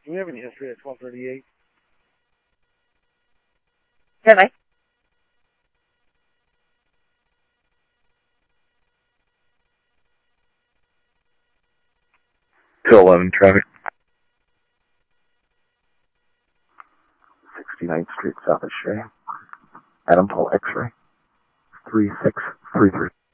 Do we have any history at 1238? Did I? Till 11 traffic. 69th Street, South of Shea. Adam Paul X-ray. 3633.